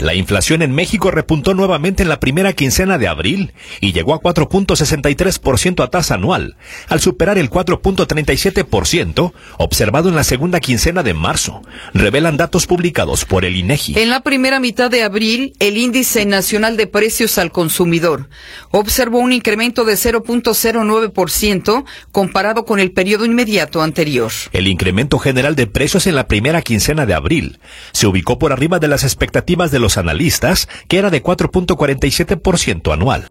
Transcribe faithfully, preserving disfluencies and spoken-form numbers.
La inflación en México repuntó nuevamente en la primera quincena de abril y llegó a cuatro punto sesenta y tres por ciento a tasa anual, al superar el cuatro punto treinta y siete por ciento observado en la segunda quincena de marzo, revelan datos publicados por el INEGI. En la primera mitad de abril, el Índice Nacional de Precios al Consumidor observó un incremento de cero punto cero nueve por ciento comparado con el periodo inmediato anterior. El incremento general de precios en la primera quincena de abril se ubicó por arriba de las expectativas de los analistas, que era de cuatro punto cuarenta y siete por ciento anual.